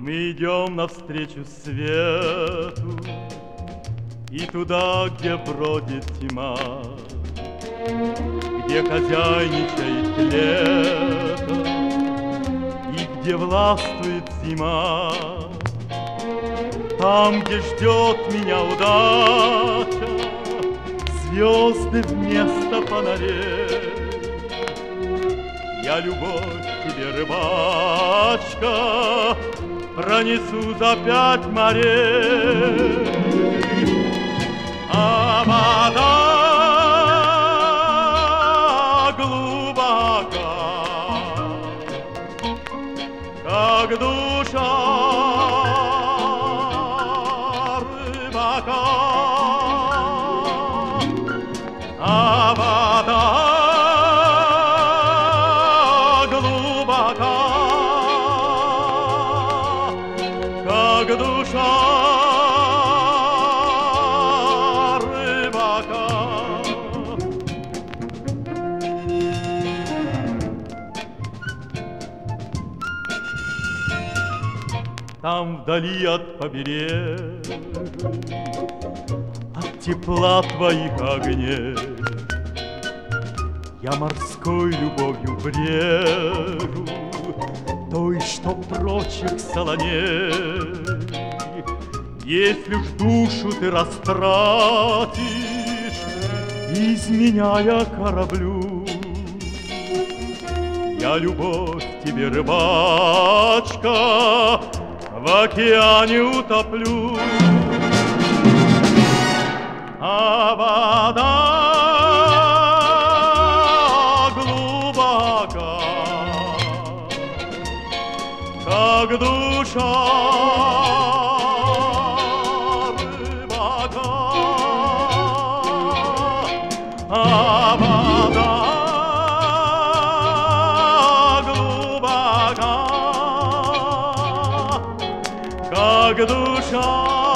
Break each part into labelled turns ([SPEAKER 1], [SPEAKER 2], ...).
[SPEAKER 1] Мы идем навстречу свету, и туда, где бродит тьма, где хозяйничает лето, и где властвует зима. Там, где ждет меня удача, звезды вместо фонарей. Я любовь тебе, рыбачка, пронесу за 5 морей. А вода глубока, как душа рыбака. А вода глубока, как душа рыбака. Там вдали от побережья, от тепла твоих огней, я морской любовью брежу, той, что прочих солоней. Если ж душу ты растратишь, изменяя кораблю, я любовь тебе, рыбачка, в океане утоплю. А вода глубока, как душа рыбака. А вода глубока, как душа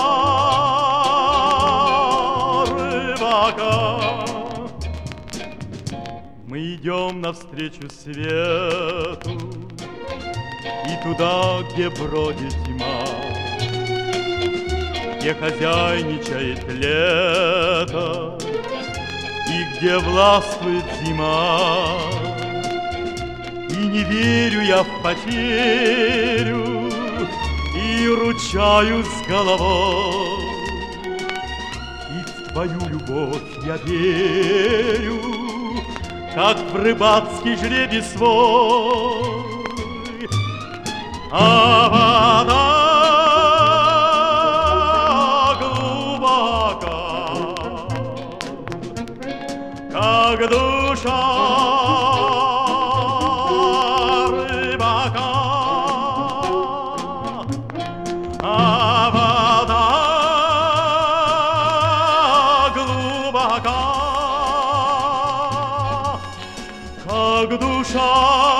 [SPEAKER 1] рыбака. Мы идем навстречу свету, и туда, где бродит тьма, где хозяйничает лето, и где властвует зима. И не верю я в потерю, и ручаюсь головой, и в твою любовь я верю, как в рыбацкий жребий свой. А вода глубока, как душа рыбака. А вода глубока, как душа